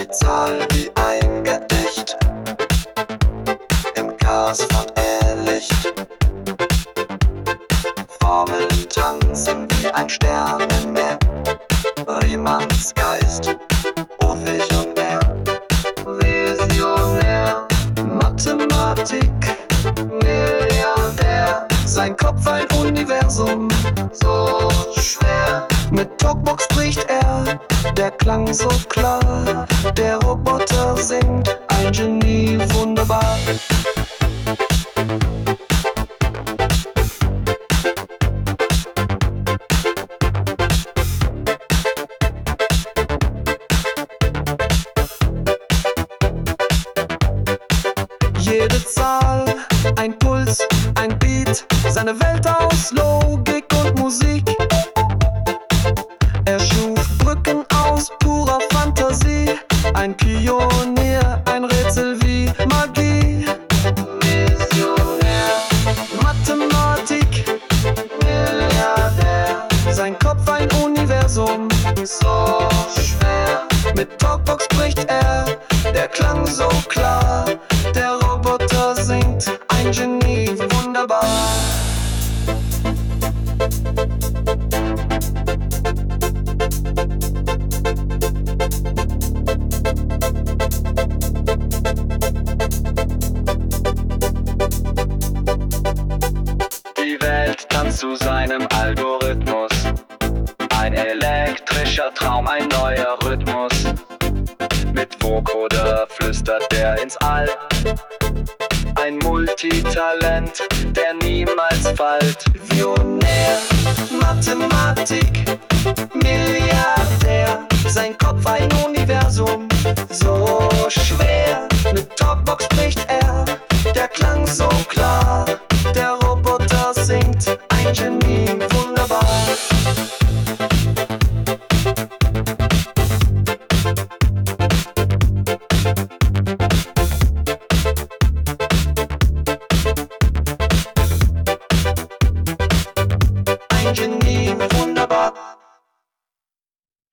die Zahl wie ein Gedicht, im Chaos von Irrlicht. Formeln tanzen wie ein Sternenmeer, Riemanns Geist, Visionär, Visionär, Mathematik, Milliardär, sein Kopf ein Universum, so schwer. Mit Talkbox spricht er, der Klang so klar, der Roboter singt, ein Genie, wunderbar. Jede Zahl, ein Puls, ein Beat, seine Welt aus Logik und Musik. Er schuf Brücken aus purer Fantasie, ein Pionier, ein Rätsel wie Magie. Visionär, Mathematik, Milliardär, sein Kopf ein Universum, so schwer. Mit Talkbox spricht er, der Klang so klar, der Roboter singt, ein Genie, wunderbar. Die Welt tanzt zu seinem Algorithmus, ein elektrischer Traum, ein neuer Rhythmus. Mit Vocoder flüstert er ins All, ein Multitalent, der niemals fallt. Visionär, Mathematik, Milliardär, sein Kopf ein Universum, so schwer. Mit Talkbox spricht er, der Klang so klar, der